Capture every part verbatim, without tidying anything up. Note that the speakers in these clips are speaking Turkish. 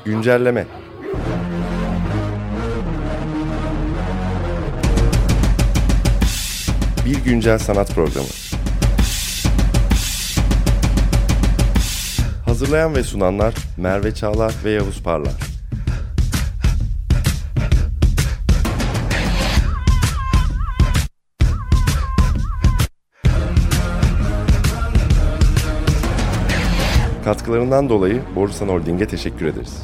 Güncelleme. Bir güncel sanat programı. Hazırlayan ve sunanlar Merve Çağlar ve Yavuz Parlar. Katkılarından dolayı Borusan Holding'e teşekkür ederiz.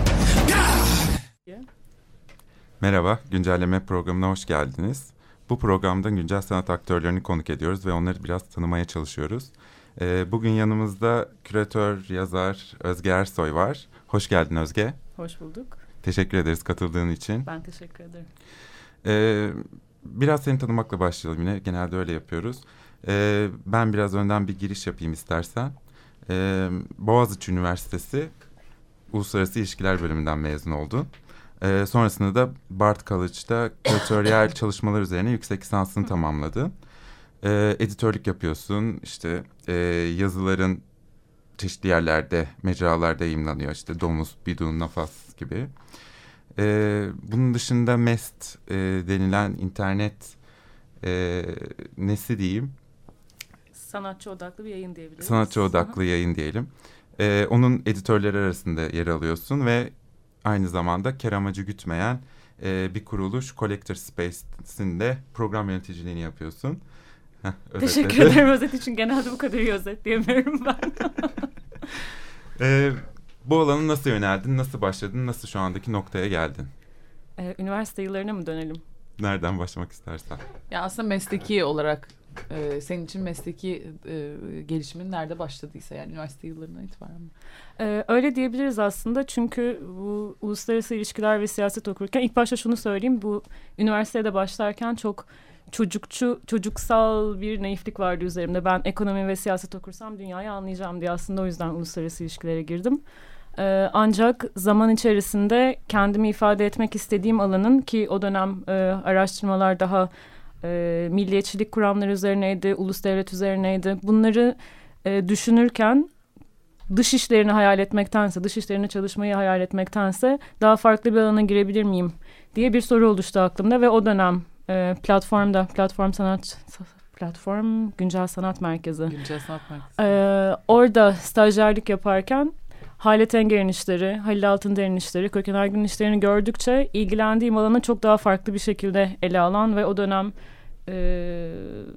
Merhaba, güncelleme programına hoş geldiniz. Bu programda güncel sanat aktörlerini konuk ediyoruz ve onları biraz tanımaya çalışıyoruz. Ee, bugün yanımızda küratör, yazar Özge Ersoy var. Hoş geldin Özge. Hoş bulduk. Teşekkür ederiz katıldığın için. Ben teşekkür ederim. Ee, biraz seni tanımakla başlayalım yine. Genelde öyle yapıyoruz. Ee, ben biraz önden bir giriş yapayım istersen. Ee, Boğaziçi Üniversitesi Uluslararası İlişkiler Bölümünden mezun oldun. Ee, sonrasında da Bard College'da küratöryel çalışmalar üzerine yüksek lisansını tamamladın. Ee, editörlük yapıyorsun. İşte e, yazıların çeşitli yerlerde, mecralarda yayımlanıyor. İşte Domus, Bidun, Nafas gibi. Ee, bunun dışında Mest e, denilen internet e, nesi diyeyim? Sanatçı odaklı bir yayın diyebiliriz. Sanatçı odaklı yayın diyelim. Ee, onun editörleri arasında yer alıyorsun ve aynı zamanda kar amacı gütmeyen e, bir kuruluş Collector Space'in de program yöneticiliğini yapıyorsun. Heh, teşekkür ederim özet için. Genelde bu kadar iyi özetleyemiyorum ben. ee, bu alana nasıl yöneldin, nasıl başladın, nasıl şu andaki noktaya geldin? Ee, üniversite yıllarına mı dönelim? Nereden başlamak istersen. Ya aslında mesleki olarak e, senin için mesleki e, gelişimin nerede başladıysa, yani üniversite yıllarından itibaren mi? Ee, öyle diyebiliriz aslında, çünkü bu uluslararası ilişkiler ve siyaset okurken ilk başta şunu söyleyeyim, bu üniversitede başlarken çok çocukçu, çocuksal bir naiflik vardı üzerimde. Ben ekonomi ve siyaset okursam dünyayı anlayacağım diye aslında o yüzden uluslararası ilişkilere girdim. Ee, ancak zaman içerisinde kendimi ifade etmek istediğim alanın, ki o dönem e, araştırmalar daha e, milliyetçilik kuramları üzerineydi, ulus devlet üzerineydi. Bunları e, düşünürken dış işlerini hayal etmektense, dış işlerine çalışmayı hayal etmektense daha farklı bir alana girebilir miyim diye bir soru oluştu aklımda ve o dönem e, platformda, platform sanat, platform Güncel Sanat Merkezi. Güncel Sanat Merkezi. E, orada stajyerlik yaparken Halet Enger'in işleri, Halil Altınder'in işleri, Köken Aygün'ün işlerini gördükçe ilgilendiğim alanı çok daha farklı bir şekilde ele alan ve o dönem e,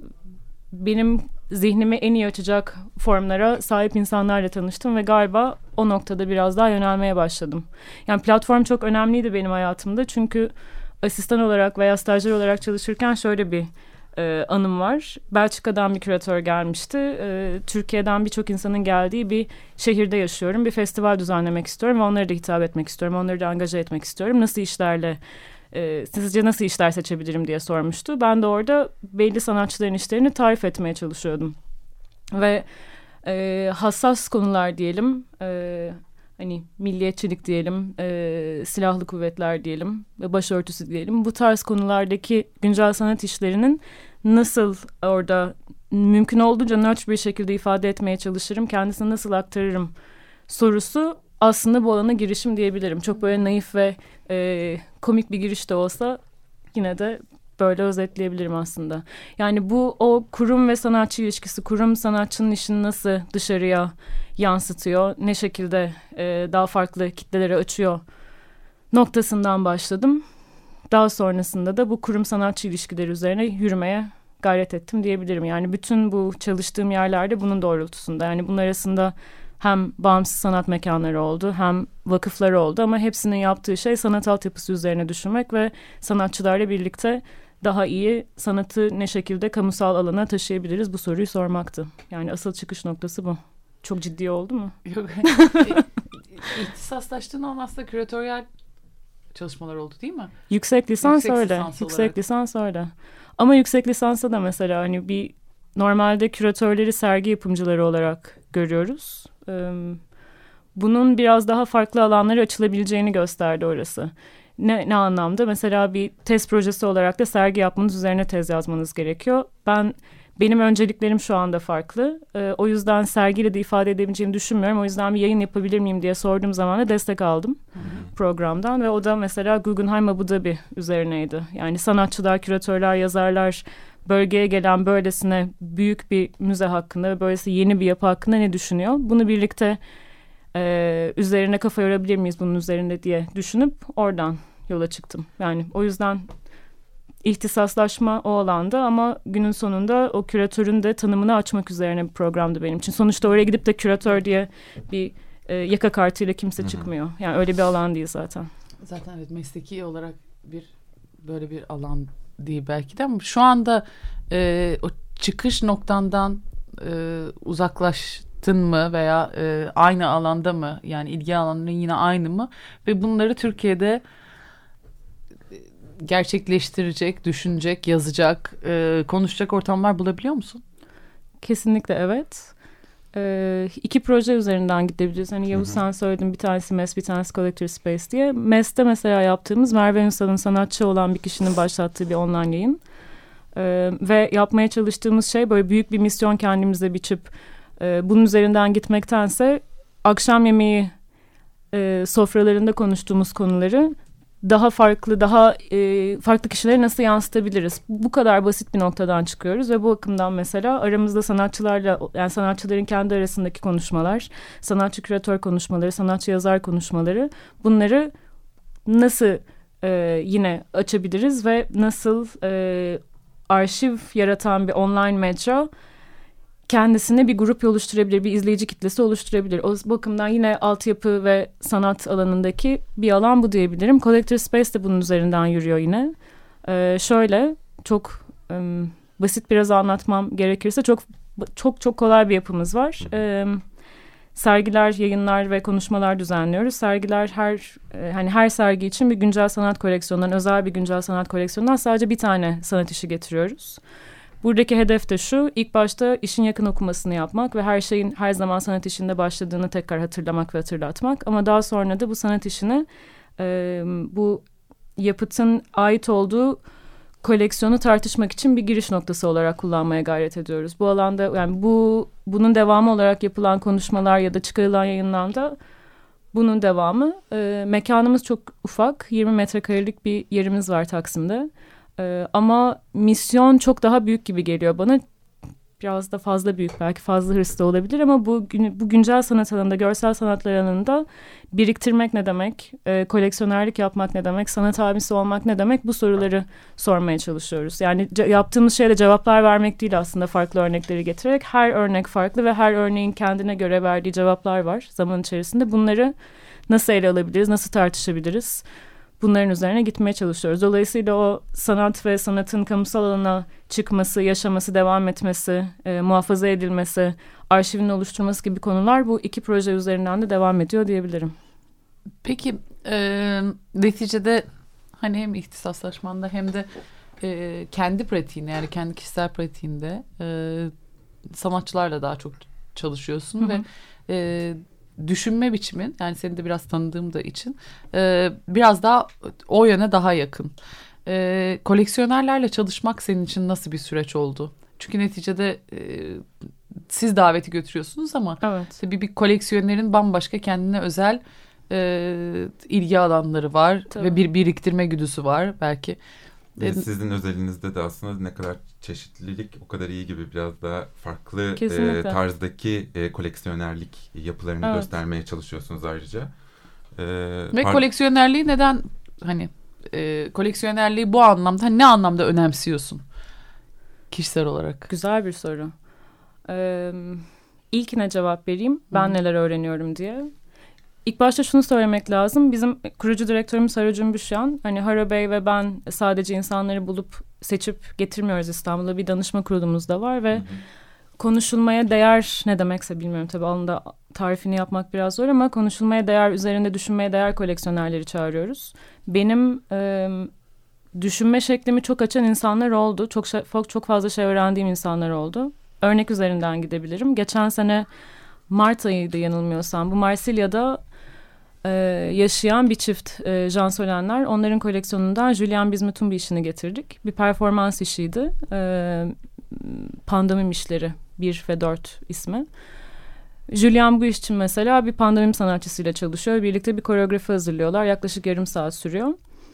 benim zihnimi en iyi açacak formlara sahip insanlarla tanıştım ve galiba o noktada biraz daha yönelmeye başladım. Yani platform çok önemliydi benim hayatımda, çünkü asistan olarak veya stajyer olarak çalışırken şöyle bir e, anım var. Belçika'dan bir küratör gelmişti. E, Türkiye'den birçok insanın geldiği bir şehirde yaşıyorum. Bir festival düzenlemek istiyorum ve onlara da hitap etmek istiyorum. Onları da angaje etmek istiyorum. Nasıl işlerle, e, sizce nasıl işler seçebilirim diye sormuştu. Ben de orada belli sanatçıların işlerini tarif etmeye çalışıyordum. Ve e, hassas konular diyelim, e, hani milliyetçilik diyelim, e, silahlı kuvvetler diyelim ve başörtüsü diyelim. Bu tarz konulardaki güncel sanat işlerinin nasıl orada mümkün olduğunca nötr bir şekilde ifade etmeye çalışırım, kendisine nasıl aktarırım sorusu aslında bu alana girişim diyebilirim. Çok böyle naif ve e, komik bir giriş de olsa yine de böyle özetleyebilirim aslında. Yani bu o kurum ve sanatçı ilişkisi, kurum sanatçının işini nasıl dışarıya yansıtıyor, ne şekilde e, daha farklı kitlelere açıyor noktasından başladım. Daha sonrasında da bu kurum sanatçı ilişkileri üzerine yürümeye gayret ettim diyebilirim. Yani bütün bu çalıştığım yerlerde bunun doğrultusunda. Yani bunun arasında hem bağımsız sanat mekanları oldu, hem vakıfları oldu, ama hepsinin yaptığı şey sanat altyapısı üzerine düşünmek ve sanatçılarla birlikte daha iyi sanatı ne şekilde kamusal alana taşıyabiliriz, bu soruyu sormaktı. Yani asıl çıkış noktası bu. Çok ciddi oldu mu? Yok. İhtisaslaştığın an aslında küratöryel çalışmalar oldu değil mi? Yüksek lisans yüksek öyle. Lisans yüksek olarak. lisans öyle. Ama yüksek lisansa da mesela hani bir normalde küratörleri sergi yapımcıları olarak görüyoruz. Ee, bunun biraz daha farklı alanlara açılabileceğini gösterdi orası. Ne, ne anlamda? Mesela bir tez projesi olarak da sergi yapmanız üzerine tez yazmanız gerekiyor. Ben benim önceliklerim şu anda farklı. E, o yüzden sergiyle de ifade edebileceğimi düşünmüyorum. O yüzden bir yayın yapabilir miyim diye sorduğum zaman da destek aldım Hı-hı. programdan. Ve o da mesela Guggenheim Abu Dhabi üzerineydi. Yani sanatçılar, küratörler, yazarlar bölgeye gelen böylesine büyük bir müze hakkında ve böylesi yeni bir yapı hakkında ne düşünüyor? Bunu birlikte e, üzerine kafa yorabilir miyiz bunun üzerinde diye düşünüp oradan yola çıktım. Yani o yüzden ihtisaslaşma o alanda ama günün sonunda o küratörün de tanımını açmak üzerine bir programdı benim için. Sonuçta oraya gidip de küratör diye bir e, yaka kartıyla kimse Hı-hı. çıkmıyor. Yani öyle bir alan değil zaten. Zaten evet, mesleki olarak bir böyle bir alan değil belki de ama şu anda e, o çıkış noktandan e, uzaklaştın mı veya e, aynı alanda mı, yani ilgi alanların yine aynı mı ve bunları Türkiye'de gerçekleştirecek, düşünecek, yazacak, e, konuşacak ortamlar bulabiliyor musun? Kesinlikle evet. Ee, iki proje üzerinden gidebiliriz. Hani Yavuz sen söyledin, bir tanesi M E S, bir tanesi Collector Space diye. M E S'te mesela yaptığımız Merve Ünsal'ın sanatçı olan bir kişinin başlattığı bir online yayın. Ee, ve yapmaya çalıştığımız şey böyle büyük bir misyon kendimize biçip e, bunun üzerinden gitmektense akşam yemeği e, sofralarında konuştuğumuz konuları daha farklı, daha e, farklı kişilere nasıl yansıtabiliriz? Bu kadar basit bir noktadan çıkıyoruz ve bu bakımdan mesela aramızda sanatçılarla, yani sanatçıların kendi arasındaki konuşmalar, sanatçı küratör konuşmaları, sanatçı yazar konuşmaları, bunları nasıl e, yine açabiliriz ve nasıl e, arşiv yaratan bir online mecra kendisine bir grup oluşturabilir, bir izleyici kitlesi oluşturabilir. O bakımdan yine altyapı ve sanat alanındaki bir alan bu diyebilirim. Collector Space de bunun üzerinden yürüyor yine. Ee, şöyle çok um, basit biraz anlatmam gerekirse çok çok çok kolay bir yapımız var. Ee, sergiler, yayınlar ve konuşmalar düzenliyoruz. Sergiler her e, hani her sergi için bir güncel sanat koleksiyonundan, özel bir güncel sanat koleksiyonundan sadece bir tane sanat işi getiriyoruz. Buradaki hedef de şu, ilk başta işin yakın okumasını yapmak ve her şeyin her zaman sanat işinde başladığını tekrar hatırlamak ve hatırlatmak. Ama daha sonra da bu sanat işini e, bu yapıtın ait olduğu koleksiyonu tartışmak için bir giriş noktası olarak kullanmaya gayret ediyoruz. Bu alanda yani bu bunun devamı olarak yapılan konuşmalar ya da çıkarılan yayınlarda bunun devamı. E, mekanımız çok ufak, yirmi metrekarelik bir yerimiz var Taksim'de. Ee, ama misyon çok daha büyük gibi geliyor bana. Biraz da fazla büyük, belki fazla hırslı olabilir ama bu, bu güncel sanat alanında, görsel sanatlar alanında biriktirmek ne demek, e, koleksiyonerlik yapmak ne demek, sanat abisi olmak ne demek, bu soruları sormaya çalışıyoruz. Yani ce- yaptığımız şeyle cevaplar vermek değil aslında, farklı örnekleri getirerek. Her örnek farklı ve her örneğin kendine göre verdiği cevaplar var zaman içerisinde. Bunları nasıl ele alabiliriz, nasıl tartışabiliriz? Bunların üzerine gitmeye çalışıyoruz. Dolayısıyla o sanat ve sanatın kamusal alana çıkması, yaşaması, devam etmesi, e, muhafaza edilmesi, arşivin oluşturması gibi konular bu iki proje üzerinden de devam ediyor diyebilirim. Peki e, neticede hani hem ihtisaslaşmanda hem de e, kendi pratiğinde, yani kendi kişisel pratiğinde e, sanatçılarla daha çok çalışıyorsun Hı-hı. ve e, düşünme biçimin, yani seni de biraz tanıdığım da için e, biraz daha o yöne daha yakın. E, koleksiyonerlerle çalışmak senin için nasıl bir süreç oldu? Çünkü neticede e, siz daveti götürüyorsunuz ama evet. tabii bir koleksiyonerin bambaşka kendine özel e, ilgi alanları var tabii. ve bir biriktirme güdüsü var belki. Ve sizin özelinizde de aslında ne kadar çeşitlilik o kadar iyi gibi, biraz daha farklı e, tarzdaki e, koleksiyonerlik yapılarını evet. göstermeye çalışıyorsunuz ayrıca. E, Ve par- koleksiyonerliği neden, hani e, koleksiyonerliği bu anlamda ne anlamda önemsiyorsun kişisel olarak? Güzel bir soru. Ee, ilkine cevap vereyim. Ben Hı. neler öğreniyorum diye. İlk başta şunu söylemek lazım. Bizim kurucu direktörümüz Haro Cümbüşyan. Hani Haro Bey ve ben sadece insanları bulup seçip getirmiyoruz İstanbul'a. Bir danışma kurulumuz da var ve hı hı. konuşulmaya değer ne demekse bilmiyorum. Tabii alında tarifini yapmak biraz zor ama konuşulmaya değer, üzerinde düşünmeye değer koleksiyonerleri çağırıyoruz. Benim e, düşünme şeklimi çok açan insanlar oldu. Çok çok fazla şey öğrendiğim insanlar oldu. Örnek üzerinden gidebilirim. Geçen sene Mart ayıydı yanılmıyorsam. Bu Marsilya'da e, yaşayan bir çift e, Jean Solenler. Onların koleksiyonundan Julien Bismuth'un bir işini getirdik. Bir performans işiydi. E, Pandomim işleri bir ve dört ismi. Julian bu iş için mesela bir pandomim sanatçısıyla çalışıyor. Birlikte bir koreografi hazırlıyorlar. Yaklaşık yarım saat sürüyor.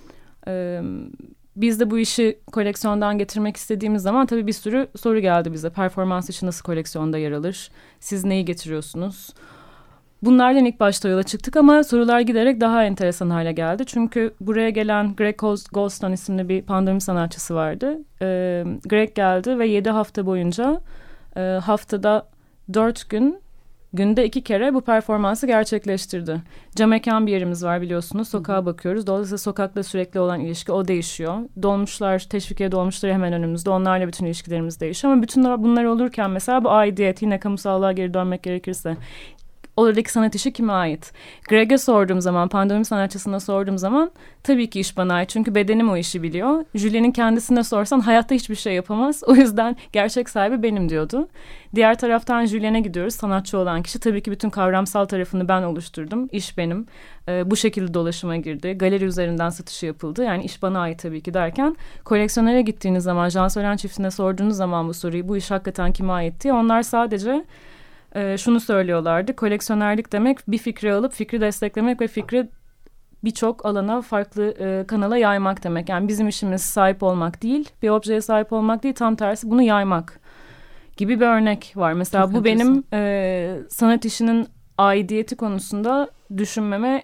Ee, biz de bu işi koleksiyondan getirmek istediğimiz zaman tabii bir sürü soru geldi bize. Performans işi nasıl koleksiyonda yer alır? Siz neyi getiriyorsunuz? Bunlardan ilk başta yola çıktık ama sorular giderek daha enteresan hale geldi. Çünkü buraya gelen Greg Goldstone isimli bir pandomim sanatçısı vardı. Ee, Greg geldi ve yedi hafta boyunca e, haftada dört gün, günde iki kere bu performansı gerçekleştirdi. Cam mekan bir yerimiz var biliyorsunuz. Sokağa bakıyoruz. Dolayısıyla sokakla sürekli olan ilişki o değişiyor. Dolmuşlar, teşvikiye dolmuşları hemen önümüzde. Onlarla bütün ilişkilerimiz değişiyor. Ama bütün bunlar olurken mesela bu aidiyet, yine kamusallığa geri dönmek gerekirse, oradaki sanat işi kime ait? Greg'e sorduğum zaman, pandomim sanatçısına sorduğum zaman tabii ki iş bana ait. Çünkü bedenim o işi biliyor. Julien'in kendisine sorsan hayatta hiçbir şey yapamaz. O yüzden gerçek sahibi benim diyordu. Diğer taraftan Julien'e gidiyoruz. Sanatçı olan kişi, tabii ki bütün kavramsal tarafını ben oluşturdum. İş benim. Ee, bu şekilde dolaşıma girdi. Galeri üzerinden satışı yapıldı. Yani iş bana ait tabii ki derken, koleksiyonere gittiğiniz zaman, Jean Solen çiftine sorduğunuz zaman bu soruyu, bu iş hakikaten kime ait diye, onlar sadece Ee, şunu söylüyorlardı: koleksiyonerlik demek bir fikri alıp fikri desteklemek ve fikri birçok alana, farklı e, kanala yaymak demek. Yani bizim işimiz sahip olmak değil, bir objeye sahip olmak değil, tam tersi bunu yaymak gibi bir örnek var. Mesela Çok bu enteresan. benim e, sanat işinin aidiyeti konusunda düşünmeme,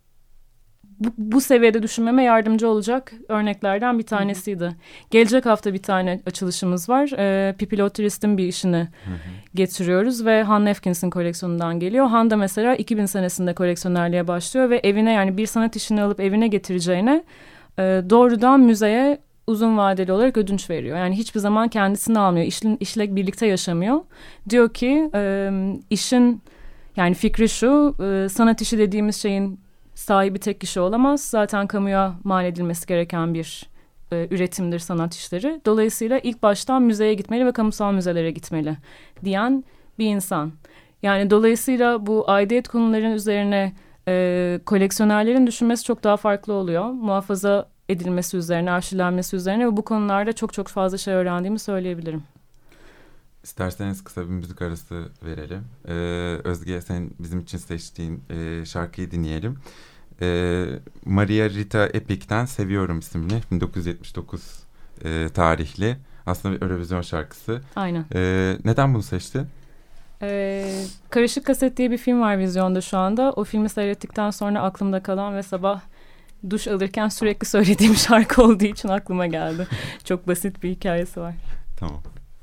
bu, bu seviyede düşünmeme yardımcı olacak örneklerden bir tanesiydi. Hı hı. Gelecek hafta bir tane açılışımız var. E, Pippi Lotterist'in bir işini hı hı. getiriyoruz ve Han Nefkins'in koleksiyonundan geliyor. Han da mesela iki bin senesinde koleksiyonerliğe başlıyor ve evine, yani bir sanat işini alıp evine getireceğine e, doğrudan müzeye uzun vadeli olarak ödünç veriyor. Yani hiçbir zaman kendisini almıyor. İşle, işle birlikte yaşamıyor. Diyor ki e, işin, yani fikri şu: e, sanat işi dediğimiz şeyin sahibi tek kişi olamaz. Zaten kamuya mal edilmesi gereken bir e, üretimdir sanat işleri. Dolayısıyla ilk baştan müzeye gitmeli ve kamusal müzelere gitmeli diyen bir insan. Yani dolayısıyla bu aidiyet konuların üzerine e, koleksiyonerlerin düşünmesi çok daha farklı oluyor. Muhafaza edilmesi üzerine, arşivlenmesi üzerine ve bu konularda çok çok fazla şey öğrendiğimi söyleyebilirim. İsterseniz kısa bir müzik arası verelim. Ee, Özge, sen bizim için seçtiğin e, şarkıyı dinleyelim. Ee, Maria Rita Epic'ten Seviyorum isimli, bin dokuz yüz yetmiş dokuz e, tarihli, aslında bir Eurovision şarkısı. Aynen. Ee, neden bunu seçtin? Ee, Karışık Kaset diye bir film var vizyonda şu anda. O filmi seyrettikten sonra aklımda kalan ve sabah duş alırken sürekli söylediğim şarkı olduğu için aklıma geldi. Çok basit bir hikayesi var. Tamam.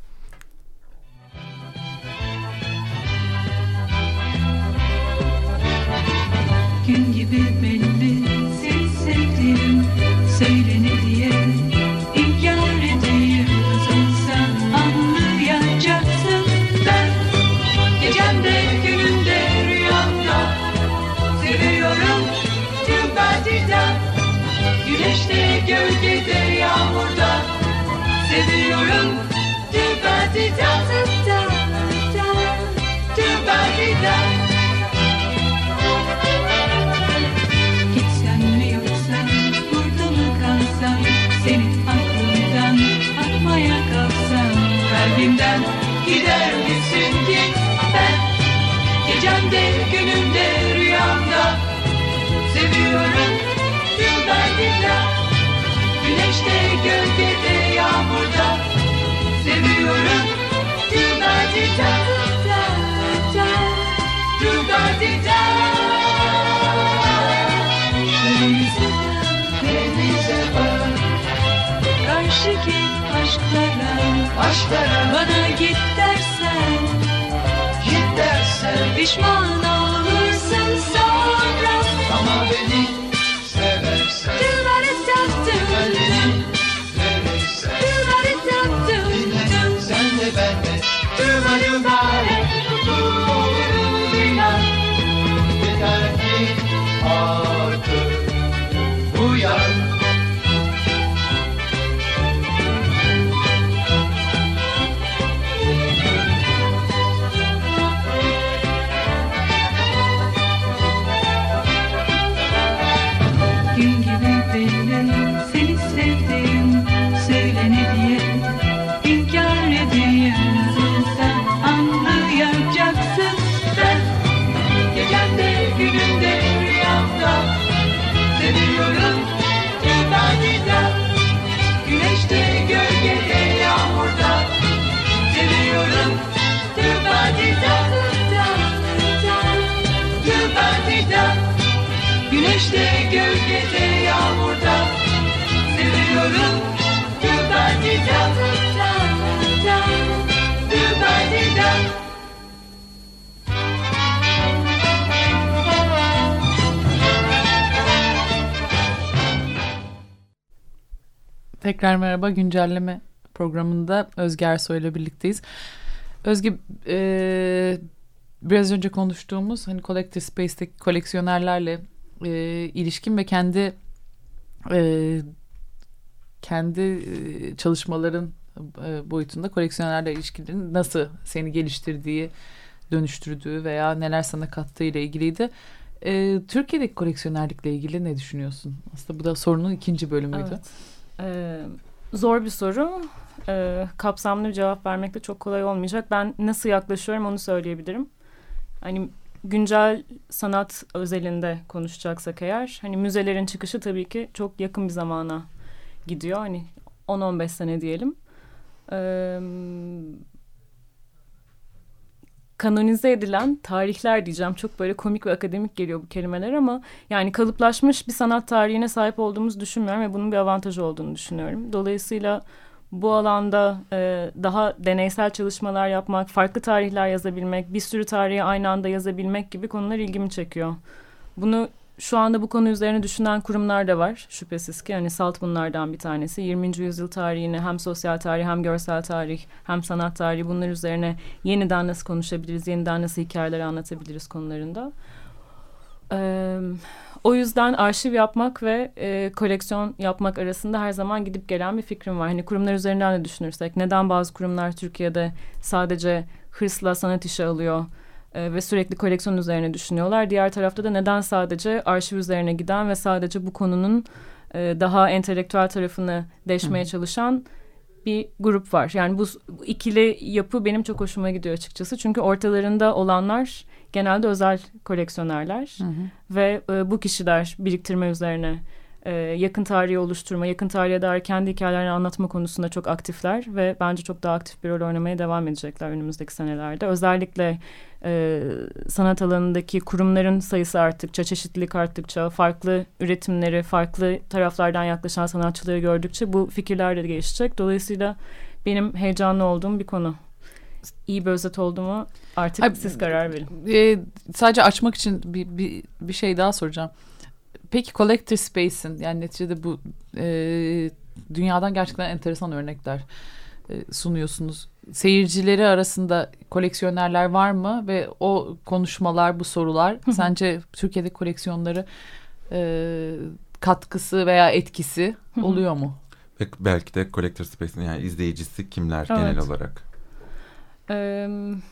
Gün gibi belli seni sevdiğim, söyle ne diye inkar edeyim. Sen anlayacaksın, ben gecemde günümde rüyamda seviyorum tüm bediden. Güneşte, gölgede, yağmurda seviyorum tüm bediden. Tüm bediden. Senin aklından atmaya kalksam, kalbimden gider misin ki? Ben gecemde, günümde, rüyamda seviyorum tüm bedenden. Güneşte, gölgede, yağmurda seviyorum tüm bedenden. Tüm bedenden. Denize bak, karşı git aşklara, aşklara. Bana git dersen, git dersen, pişman olursun sonra. Ama beni seversen, dülleri taktım, beni seversen, dülleri taktım, sen de ben de, dülleri bari, inan, yeter ki artık uyan. Gecemde günümde rüyamda seviyorum tübadida. Güneşte gölgede yağmurda seviyorum tübadida. Tübadida. Güneşte gölgede yağmurda seviyorum tübadida. Tübadida. Tekrar merhaba, güncelleme programında Özge Ersoy ile birlikteyiz. Özge, e, biraz önce konuştuğumuz hani Collector Space'teki koleksiyonerlerle e, ilişkin ve kendi e, kendi e, çalışmaların e, boyutunda koleksiyonerlerle ilişkilerin nasıl seni geliştirdiği, dönüştürdüğü veya neler sana kattığı ile ilgiliydi. E, Türkiye'deki koleksiyonerlikle ilgili ne düşünüyorsun? Aslında bu da sorunun ikinci bölümüydü. Evet. Ee, zor bir soru. Ee, kapsamlı bir cevap vermek de çok kolay olmayacak. Ben nasıl yaklaşıyorum onu söyleyebilirim. Hani güncel sanat özelinde konuşacaksak eğer, hani müzelerin çıkışı tabii ki çok yakın bir zamana gidiyor. Hani on on beş sene diyelim. Ee, kanonize edilen tarihler diyeceğim. Çok böyle komik ve akademik geliyor bu kelimeler ama yani kalıplaşmış bir sanat tarihine sahip olduğumuzu düşünmüyorum ve bunun bir avantajı olduğunu düşünüyorum. Dolayısıyla bu alanda e, daha deneysel çalışmalar yapmak, farklı tarihler yazabilmek, bir sürü tarihi aynı anda yazabilmek gibi konular ilgimi çekiyor. Bunu şu anda bu konu üzerine düşünen kurumlar da var şüphesiz ki. Hani SALT bunlardan bir tanesi. yirminci yüzyıl tarihini hem sosyal tarih hem görsel tarih hem sanat tarihi bunlar üzerine yeniden nasıl konuşabiliriz, yeniden nasıl hikayeler anlatabiliriz konularında. Ee, o yüzden arşiv yapmak ve e, koleksiyon yapmak arasında her zaman gidip gelen bir fikrim var. Hani kurumlar üzerinden de düşünürsek neden bazı kurumlar Türkiye'de sadece hırsla sanat işi alıyor e, ve sürekli koleksiyon üzerine düşünüyorlar. Diğer tarafta da neden sadece arşiv üzerine giden ve sadece bu konunun e, daha entelektüel tarafını deşmeye Hı. çalışan bir grup var. Yani bu ikili yapı benim çok hoşuma gidiyor açıkçası. Çünkü ortalarında olanlar genelde özel koleksiyonerler hı hı. ve e, bu kişiler biriktirme üzerine e, yakın tarihi oluşturma, yakın tarihe dair kendi hikayelerini anlatma konusunda çok aktifler ve bence çok daha aktif bir rol oynamaya devam edecekler önümüzdeki senelerde. Özellikle e, sanat alanındaki kurumların sayısı arttıkça, çeşitlilik arttıkça, farklı üretimleri, farklı taraflardan yaklaşan sanatçıları gördükçe bu fikirler de gelişecek. Dolayısıyla benim heyecanlı olduğum bir konu. İyi bir özet oldu mu? Artık Hayır, siz karar verin. E, sadece açmak için bir, bir, bir şey daha soracağım. Peki Collector Space'in yani neticede bu e, dünyadan gerçekten enteresan örnekler e, sunuyorsunuz. Seyircileri arasında koleksiyonerler var mı? Ve o konuşmalar, bu sorular Hı-hı. sence Türkiye'deki koleksiyonları e, katkısı veya etkisi Hı-hı. oluyor mu? Ve belki de Collector Space'in yani izleyicisi kimler evet. genel olarak? Ee,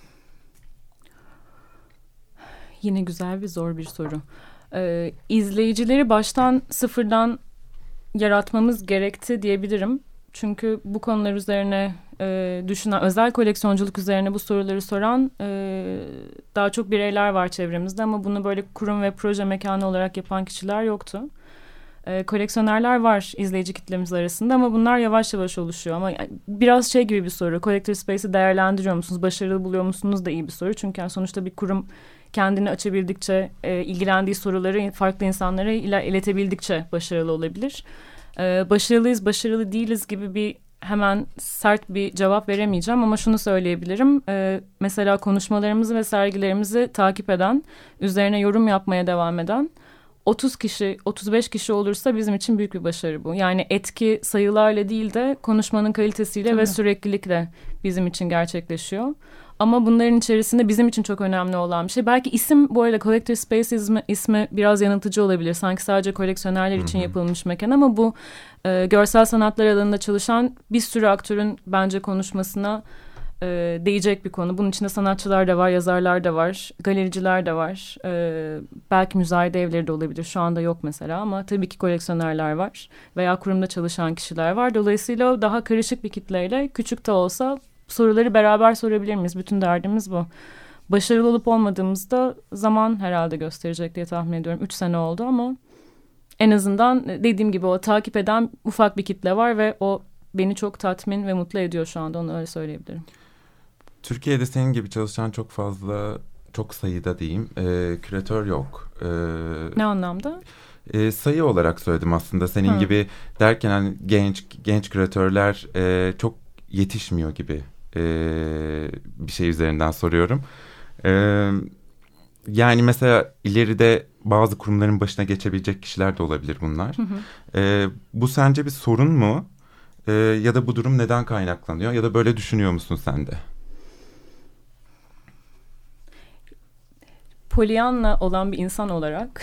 yine güzel bir zor bir soru. Ee, izleyicileri baştan sıfırdan yaratmamız gerekti diyebilirim. Çünkü bu konular üzerine e, düşünen, özel koleksiyonculuk üzerine bu soruları soran e, daha çok bireyler var çevremizde ama bunu böyle kurum ve proje mekanı olarak yapan kişiler yoktu. E, koleksiyonerler var izleyici kitlemiz arasında ama bunlar yavaş yavaş oluşuyor. Ama biraz şey gibi bir soru. Collector Space'i değerlendiriyor musunuz? Başarılı buluyor musunuz da iyi bir soru. Çünkü yani sonuçta bir kurum kendini açabildikçe, e, ilgilendiği soruları farklı insanlara ile, iletebildikçe başarılı olabilir. E, başarılıyız, başarılı değiliz gibi bir hemen sert bir cevap veremeyeceğim ama şunu söyleyebilirim. E, mesela konuşmalarımızı ve sergilerimizi takip eden, üzerine yorum yapmaya devam eden otuz kişi, otuz beş kişi olursa bizim için büyük bir başarı bu. Yani etki sayılarla değil de konuşmanın kalitesiyle Tabii. ve süreklilikle bizim için gerçekleşiyor. Ama bunların içerisinde bizim için çok önemli olan bir şey. Belki isim bu arada Collector Space ismi, ismi biraz yanıltıcı olabilir. Sanki sadece koleksiyonerler için yapılmış mekan ama bu e, görsel sanatlar alanında çalışan bir sürü aktörün bence konuşmasına e, değecek bir konu. Bunun içinde sanatçılar da var, yazarlar da var, galericiler de var. E, belki müzayede evleri de olabilir. Şu anda yok mesela ama tabii ki koleksiyonerler var veya kurumda çalışan kişiler var. Dolayısıyla daha karışık bir kitleyle küçük de olsa soruları beraber sorabilir miyiz? Bütün derdimiz bu. başarılı olup olmadığımızda zaman herhalde gösterecek diye tahmin ediyorum. Üç sene oldu ama en azından dediğim gibi o takip eden ufak bir kitle var ve o beni çok tatmin ve mutlu ediyor şu anda, onu öyle söyleyebilirim. Türkiye'de senin gibi çalışan çok fazla, çok sayıda diyeyim, e, küratör yok. E, Ne anlamda? E, sayı olarak söyledim aslında. Senin Hı. gibi derken hani genç genç küratörler e, çok yetişmiyor gibi e, bir şey üzerinden soruyorum. E, yani mesela ileride bazı kurumların başına geçebilecek kişiler de olabilir bunlar. Hı hı. E, bu sence bir sorun mu? E, ya da bu durum neden kaynaklanıyor? Ya da böyle düşünüyor musun sen de? Pollyanna olan bir insan olarak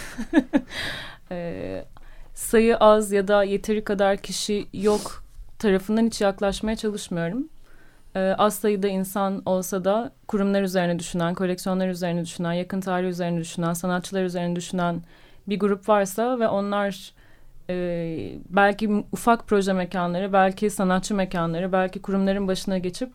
e, sayı az ya da yeteri kadar kişi yok tarafından hiç yaklaşmaya çalışmıyorum. E, az sayıda insan olsa da kurumlar üzerine düşünen, koleksiyonlar üzerine düşünen, yakın tarih üzerine düşünen, sanatçılar üzerine düşünen bir grup varsa ve onlar e, belki ufak proje mekanları, belki sanatçı mekanları, belki kurumların başına geçip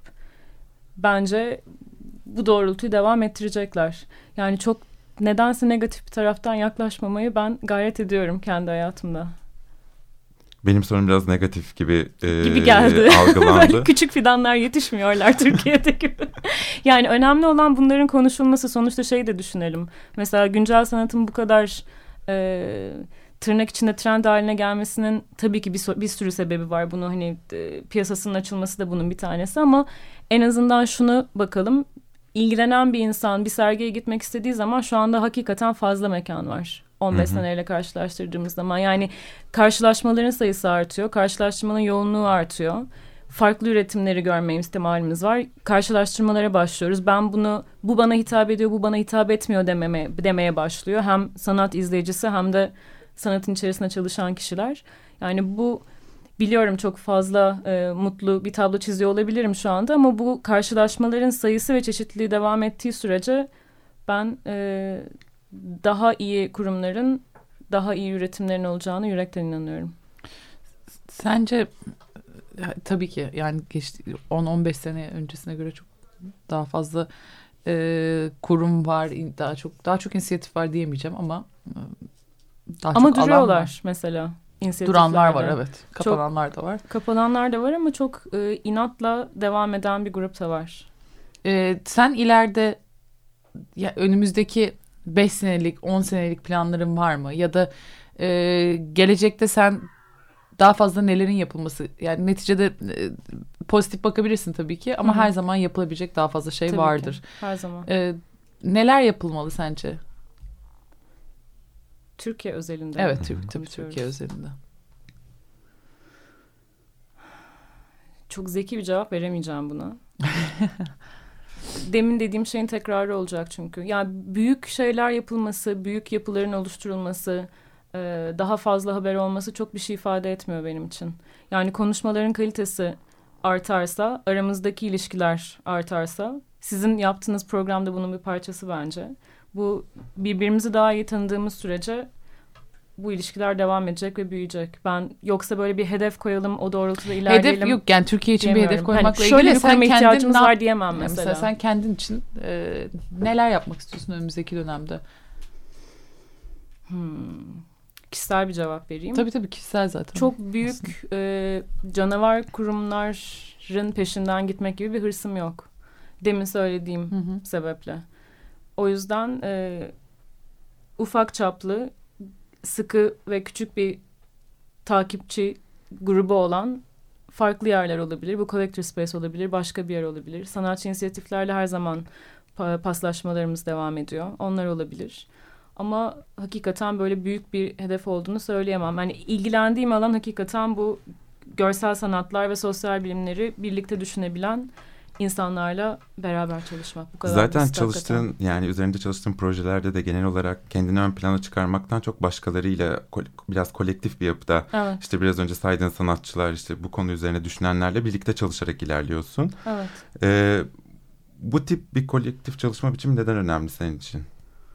bence bu doğrultuyu devam ettirecekler. Yani çok nedense negatif bir taraftan yaklaşmamayı ben gayret ediyorum kendi hayatımda. Benim sorum biraz negatif gibi, e, Gibi geldi. algılandı. Böyle küçük fidanlar yetişmiyorlar Türkiye'de gibi. Yani önemli olan bunların konuşulması. Sonuçta şey de düşünelim. Mesela güncel sanatın bu kadar e, tırnak içinde trend haline gelmesinin tabii ki bir, bir sürü sebebi var. Bunu hani e, piyasasının açılması da bunun bir tanesi ama en azından şunu bakalım. İlgilenen bir insan bir sergiye gitmek istediği zaman şu anda hakikaten fazla mekan var. on beş seneyle karşılaştırdığımız zaman. Yani karşılaşmaların sayısı artıyor. Karşılaştırmanın yoğunluğu artıyor. Farklı üretimleri görme ihtimalimiz var. Karşılaştırmalara başlıyoruz. Ben bunu, bu bana hitap ediyor, bu bana hitap etmiyor dememe, demeye başlıyor. Hem sanat izleyicisi hem de sanatın içerisinde çalışan kişiler. Yani bu, biliyorum çok fazla e, mutlu bir tablo çiziyor olabilirim şu anda ama bu karşılaşmaların sayısı ve çeşitliliği devam ettiği sürece ben e, daha iyi kurumların, daha iyi üretimlerin olacağını yürekten inanıyorum. Sence tabii ki yani geçti on on beş sene öncesine göre çok daha fazla e, kurum var, daha çok daha çok inisiyatif var diyemeyeceğim ama daha ama çok alan duruyorlar var. Mesela. Duranlar var, evet. Kapananlar çok, da var. Kapananlar da var ama çok e, inatla devam eden bir grup da var. Ee, sen ileride ya önümüzdeki beş senelik, on senelik planların var mı? Ya da e, gelecekte sen daha fazla nelerin yapılması, yani neticede e, pozitif bakabilirsin tabii ki ama Hı-hı. her zaman yapılabilecek daha fazla şey tabii vardır. Ki, her zaman. Ee, neler yapılmalı sence? Türkiye özelinde. Evet, Türk, tabii Türkiye özelinde. Çok zeki bir cevap veremeyeceğim buna. Demin dediğim şeyin tekrarı olacak çünkü. Yani büyük şeyler yapılması, büyük yapıların oluşturulması, daha fazla haber olması çok bir şey ifade etmiyor benim için. Yani konuşmaların kalitesi artarsa, aramızdaki ilişkiler artarsa, sizin yaptığınız programda bunun bir parçası bence. Bu, birbirimizi daha iyi tanıdığımız sürece bu ilişkiler devam edecek ve büyüyecek. Ben yoksa böyle bir hedef koyalım, o doğrultuda ilerleyelim. Hedef yok yani Türkiye için bir hedef koymakla hani ilgili. Şöyle bir kuruma sen ihtiyacımız kendin, var diyemem mesela. mesela. Sen kendin için e, neler yapmak istiyorsun önümüzdeki dönemde? Hmm. Kişisel bir cevap vereyim. Tabii tabii kişisel zaten. Çok büyük e, canavar kurumların peşinden gitmek gibi bir hırsım yok. Demin söylediğim hı hı. sebeple. O yüzden e, ufak çaplı, sıkı ve küçük bir takipçi grubu olan farklı yerler olabilir. Bu collector space olabilir, başka bir yer olabilir. Sanatçı inisiyatiflerle her zaman paslaşmalarımız devam ediyor. Onlar olabilir. Ama hakikaten böyle büyük bir hedef olduğunu söyleyemem. Yani ilgilendiğim alan hakikaten bu görsel sanatlar ve sosyal bilimleri birlikte düşünebilen insanlarla beraber çalışmak. Bu kadar zaten basit, çalıştığın hakikaten. Yani üzerinde çalıştığın projelerde de genel olarak kendini ön plana çıkarmaktan çok başkalarıyla biraz kolektif bir yapıda, evet. işte biraz önce saydığın sanatçılar, işte bu konu üzerine düşünenlerle birlikte çalışarak ilerliyorsun. Evet. Ee, bu tip bir kolektif çalışma biçimi neden önemli senin için?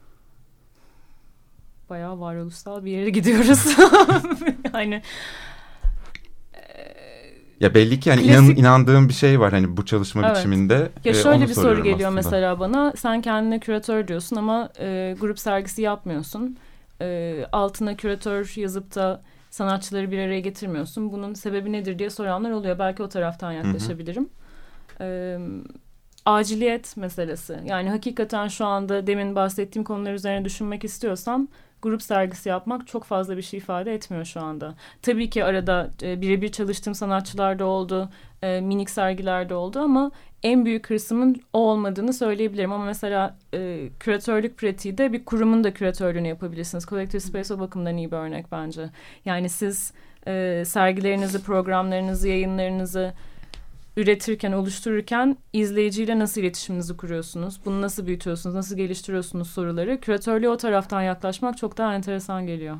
Bayağı varoluşsal bir yere gidiyoruz. yani e, Ya belli ki yani Klasik- inan, inandığım bir şey var hani bu çalışma Evet. biçiminde. Ya Ee, şöyle onu bir soru soruyorum geliyor aslında. mesela bana. Sen kendine küratör diyorsun ama e, grup sergisi yapmıyorsun. E, altına küratör yazıp da sanatçıları bir araya getirmiyorsun. Bunun sebebi nedir diye soranlar oluyor. Belki o taraftan yaklaşabilirim. E, aciliyet meselesi. Yani hakikaten şu anda demin bahsettiğim konular üzerine düşünmek istiyorsam grup sergisi yapmak çok fazla bir şey ifade etmiyor şu anda. Tabii ki arada e, birebir çalıştığım sanatçılar da oldu, e, minik sergiler de oldu ama en büyük hırsımın o olmadığını söyleyebilirim. Ama mesela e, küratörlük pratiği de bir kurumun da küratörlüğünü yapabilirsiniz. Collective Space o bakımdan iyi bir örnek bence. Yani siz e, sergilerinizi, programlarınızı, yayınlarınızı üretirken, oluştururken izleyiciyle nasıl iletişiminizi kuruyorsunuz? Bunu nasıl büyütüyorsunuz? Nasıl geliştiriyorsunuz soruları? Küratörlüğe o taraftan yaklaşmak çok daha enteresan geliyor.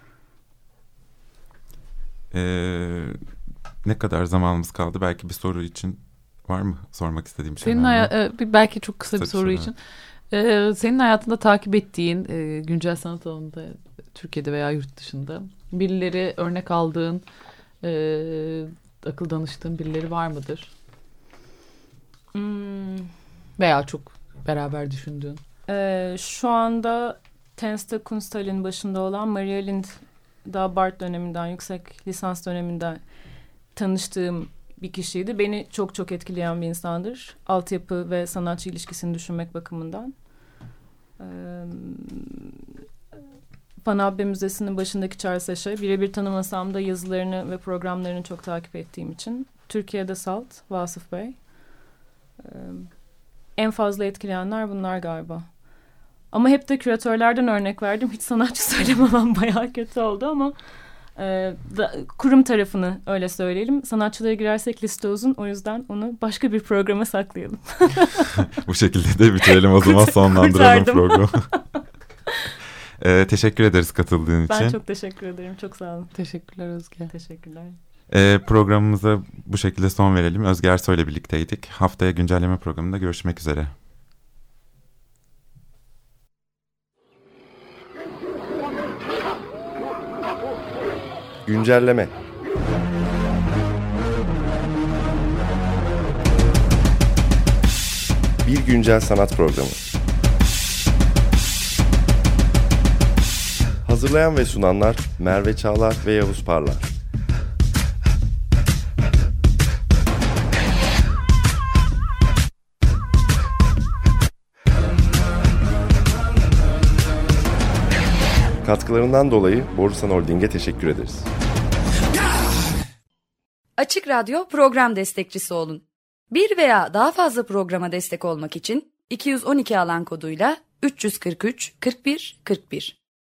Ee, ne kadar zamanımız kaldı? Belki bir soru için var mı sormak istediğim şeyler? Senin haya- e, bir- belki çok kısa, Kısa bir bir soru soru, için. Ee, senin hayatında takip ettiğin e, güncel sanat alanında Türkiye'de veya yurt dışında birileri örnek aldığın, e, akıl danıştığın birileri var mıdır? Hmm, Veya çok beraber düşündüğün. e, şu anda Tensta Kunstal'in başında olan Maria Lind, daha Bart döneminden, yüksek lisans döneminden tanıştığım bir kişiydi. Beni çok çok etkileyen bir insandır. Altyapı ve sanatçı ilişkisini düşünmek bakımından. Ee, Panabbe Müzesi'nin başındaki Charles Eşe birebir tanımasam da yazılarını ve programlarını çok takip ettiğim için. Türkiye'de Salt, Vasıf Bey. Ee, en fazla etkileyenler bunlar galiba. Ama hep de küratörlerden örnek verdim. Hiç sanatçı söylememem bayağı kötü oldu ama e, da, kurum tarafını öyle söyleyelim. Sanatçılara girersek liste uzun. O yüzden onu başka bir programa saklayalım. Bu şekilde de bitirelim o zaman, sonlandıralım Kurtardım. programı. ee, teşekkür ederiz katıldığın Ben için. çok teşekkür ederim. Çok sağ olun. Teşekkürler Özge. Teşekkürler. Ee, programımıza bu şekilde son verelim. Özge Ersoy ile birlikteydik. Haftaya güncelleme programında görüşmek üzere. Güncelleme. Bir güncel sanat programı. Hazırlayan ve sunanlar Merve Çağlar ve Yavuz Parlar. Katkılarından dolayı Borusan Holding'e teşekkür ederiz. Açık Radyo program destekçisi olun. Bir veya daha fazla programa destek olmak için iki yüz on iki alan koduyla üç yüz kırk üç kırk bir kırk bir